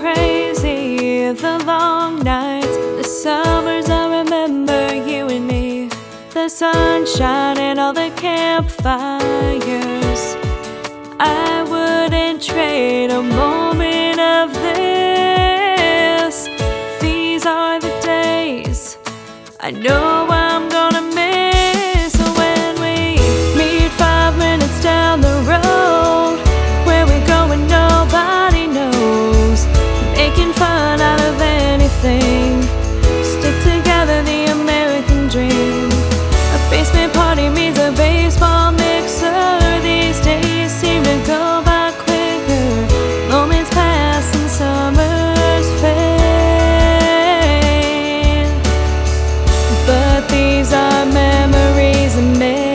crazy, the long nights, the summers I remember you and me, the sunshine and all the campfires. I wouldn't trade a moment of this. These are the days I know I'm gonna miss. When we meet 5 minutes down the road, where we going nobody knows, making fun out of anything, stick together, the American dream. A basement party means a baseball mixer. These days seem to go by quicker, moments pass and summers fade, but these are memories made.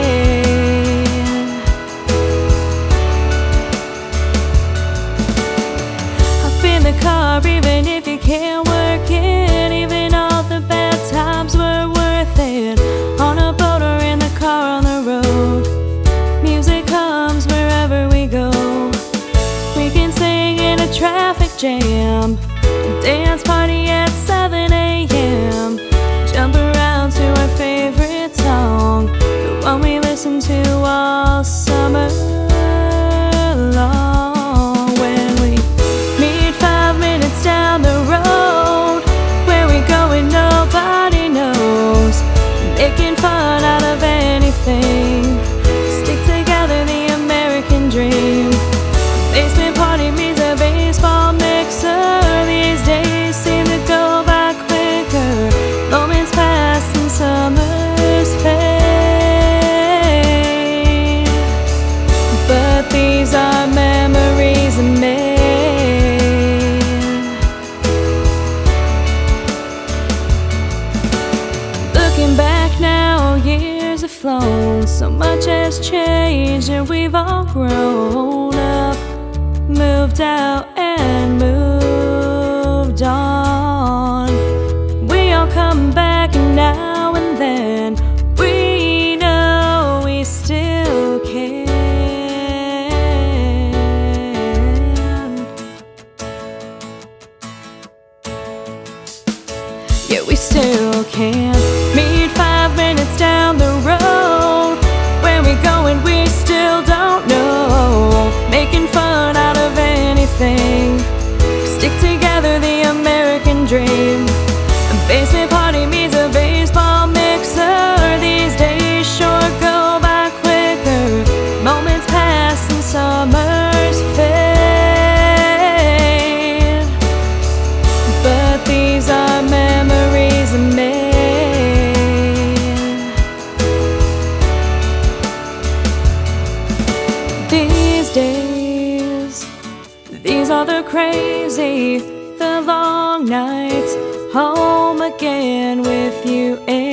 Hop in the car even if you can't work it, even all the bad times were worth it. On a boat or in the car on the road, music comes wherever we go. We can sing in a traffic jam, a dance party at 7 a.m., jump around to our favorite song, the one we listen to all summer long. When we meet 5 minutes down the road, where we going nobody knows, making fun out of anything, stick together, the American dream. Basement party means a baseball mixer. These days seem to go by quicker, moments pass and summers fade, but these are memories made. Looking back now, years have flown, so much has changed and we've all grown up, moved out and moved on. We all come back now and then, we know we still can. Yeah, we still can. Meet 5 minutes down the road, where we going we still don't know, making fun out of anything, stick together, the American dream. A basement party means a baseball mixer. These days sure go by quicker, moments pass and summers fade, but these are memories made. These days, these are the crazy, the long nights, home again with you.